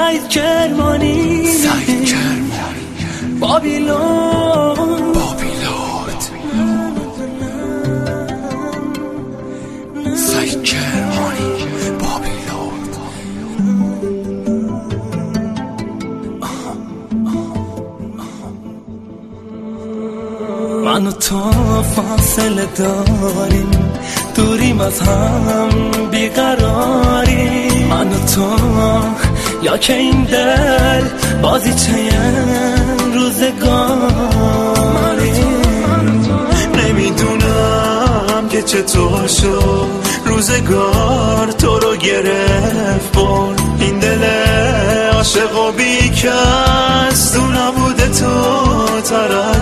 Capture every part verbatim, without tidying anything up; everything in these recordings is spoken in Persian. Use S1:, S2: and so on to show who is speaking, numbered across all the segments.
S1: سعید کرمانی
S2: سعید کرمانی
S1: بابیلون
S2: بابیلون سعید کرمانی بابیلون
S1: من و تو فاصله داریم، دوریم از هم بیقراریم. من و تو یا که این دل بازی چه روزگاریم.
S3: نمیدونم که چطور شد روزگار تو رو گرفت برد. این دل عاشق و بیکس تو نبوده تو ترک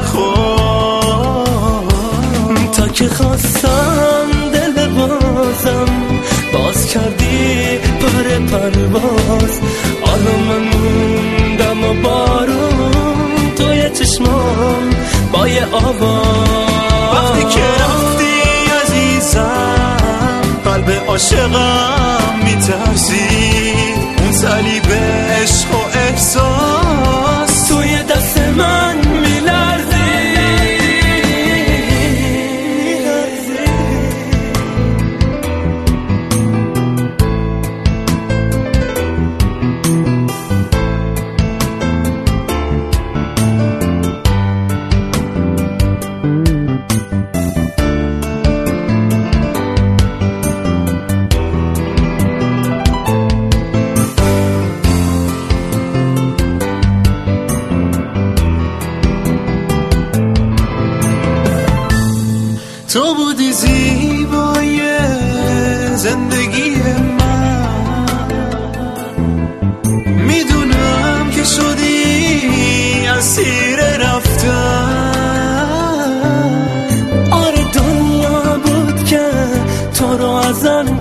S3: خورد.
S1: تا که خواستم دل بازم باز کردی پر پرواز. حالا من موندم و بارون توی چشمام با یه آواز.
S3: وقتی که رفتی عزیزم قلب عاشقم میترسید. اون صلیب عشق و احساس
S1: توی دست من میلرزی.
S3: تو بودی زیبای زندگی من. میدونم که شدی اسیر رفتن.
S1: آره دنیا بود که تو رو ازم